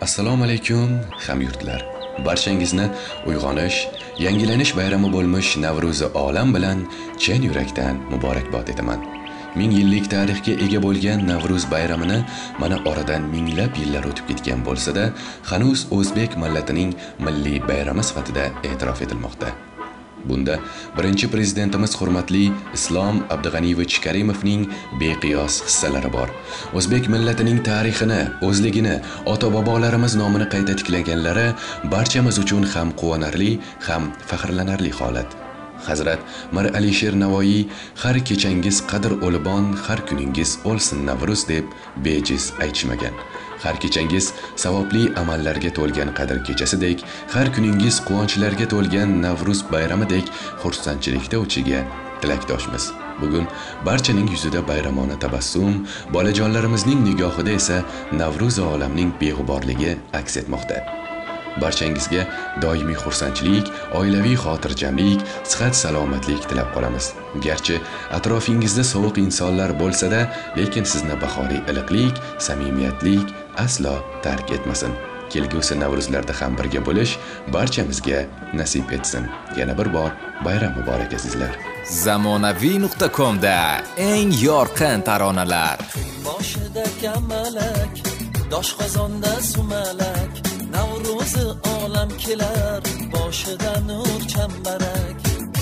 Assalomu alaykum hamyurtlar. Barchangizni uyg'onish, yangilanish bayrami bo'lmish Navro'zi olam bilan chin yurakdan muborakbod etaman. 1000 yillik tarixga ega bo'lgan Navro'z bayramini mana oradan minglab yillar o'tib ketgan bo'lsa-da, hanuz o'zbek millatining milliy bayrami sifatida e'tirof etilmoqda. Bunda birinchi prezidentimiz hurmatli Islom Abdug'aniyevich Karimovning beqiyos hissalari bor. O'zbek millatining tarixini, o'zligini, ota-bobolarimiz nomini qayta tiklaganlari barchamiz uchun ham quvonarli, ham faxrlanarli holat. Hazrat Mir Alisher Navoiy har kechangiz qadr o'libon, har kuningiz o'lsin Navro'z deb bejiz aytishmagan. Har kechangiz savobli amallarga to'lgan qadr kechasidek, har kuningiz quvonchlarga to'lgan Navro'z bayramidek xursandchilikda o'chiga tilakdoshmiz. Bugun barchaning yuzida bayramona tabassum, bolajonlarimizning nigohida esa Navro'z olamning beg'uborligi aks etmoqda. Barchangizga doimiy xursandchilik, oilaviy xotirjamlik, sihat salomatlik tilab qolamiz. Garchi atrofingizda sovuq insonlar bo'lsa-da, lekin sizni bahoriy iliqlik, samimiyatlik aslo tark etmasin. Kelgusi Navro'zlarda ham birga bo'lish barchamizga nasib etsin. Yana bir bor bayram muborak azizlar. Zamonaviy.com da eng yorqin taronalar. Boshida kamalak, doshqozonda sumalak, Navro'zi olam kelar, boshida nur chambarak.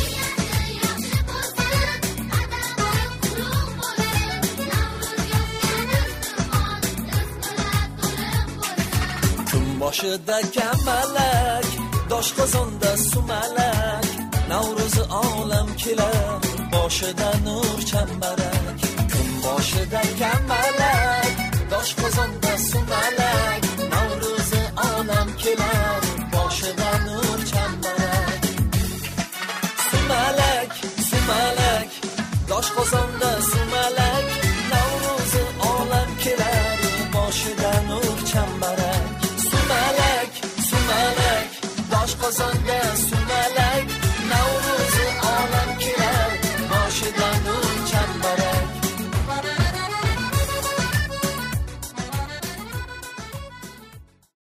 Boshida kamalak, doshqozonda sumalak, Navro'zi olam kelar, boshida nur chambarak. Kun boshida kamalak, doshqozonda sumalak, Navro'zi olam kelar,